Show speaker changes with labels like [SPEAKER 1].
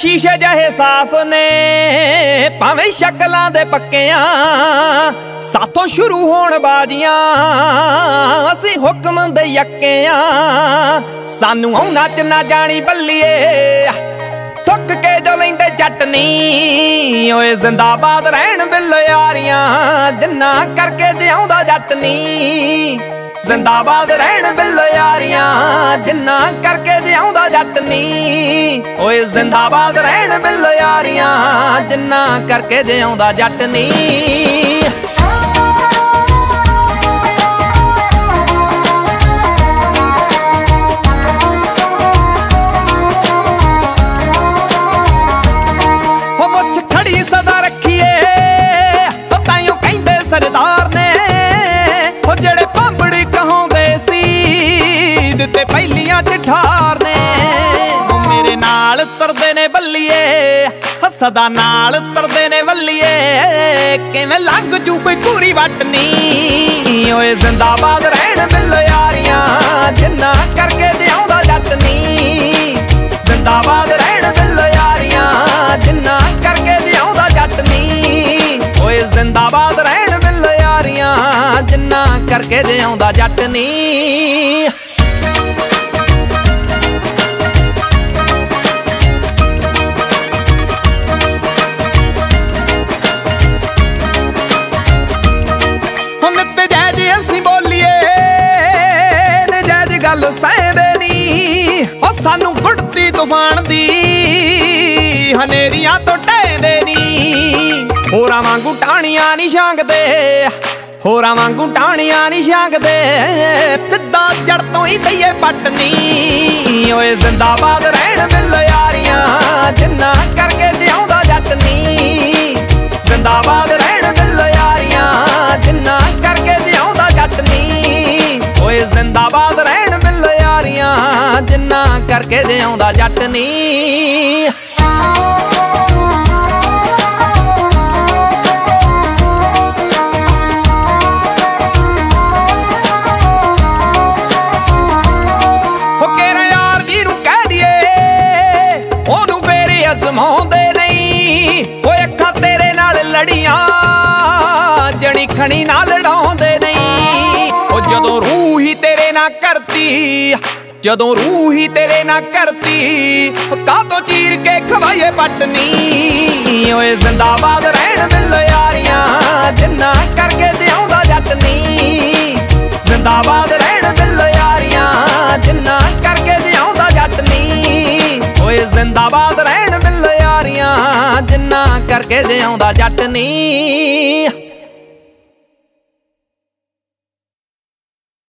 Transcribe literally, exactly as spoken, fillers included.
[SPEAKER 1] शीशे जहे साफ ने भावें शक्लां दे पक्कियां साथों शुरू होण बाजियां असीं हुक्म दे यक्कियां सानू औ नच ना जानी बल्लीए थुक के जो लैंदे जट नी ओए जिंदाबाद रहण बिल यारियां जिन्ना करके जिउंदा जट नी जिंदाबाद रहण बिल यारियां जिन्ना करके जिउंदा जट नी ओए जिंदाबाद रहण बिल यारियां जिन्ना करके जिउंदा जट नी। ते पहलियां च ठार ने मेरे नाल तरदे ने बल्लीए सदा नाल तरदे ने बल्लीए किवें लंघ जू कोई पूरी वट नी ओए जिंदाबाद रहण बिल यारियां जिन्ना करके जिउंदा जट नी जिंदाबाद रहण बिल यारियां जिन्ना करके जिउंदा जट नी ओए जिंदाबाद रहण बिल यारियां जिन्ना करके जिउंदा जट नी। सानू गुड़ती तूफान दी हनेरियां तो ढहदे नी होरां वांगू टाणियां नी छांगदे होरां वांगू टाणियां नी छांगदे सिद्धा जड़ तो ही दईए पट नी ओए जिंदाबाद रहण बिल यारियां जिन्ना करके जिउंदा जट नी जिंदाबाद रहण बिल यारियां जिन्ना करके जिउंदा जट नी ओए जिंदाबाद रहण बिल यारियां जिन्ना करके जिउंदा जट नी। हो केरा यार दी नूं कह दिए ओनू फेर अजमाउंदे नहीं हो अखां तेरे नाल लड़ियां जणी खणी नाल लड़ाउंदे नहीं ओ जदों रूह ही तेरे ना करती जदों रूह ही तेरे ना करती कातों चीर के खवाइए पट नी ओए जिंदाबाद रहण बिल यारियां जिन्ना करके जिउंदा जट नी जिंदाबाद रहण बिल यारियां जिन्ना करके जिउंदा जट नी ओए जिंदाबाद रहण बिल यारियां जिन्ना करके जिउंदा जट नी।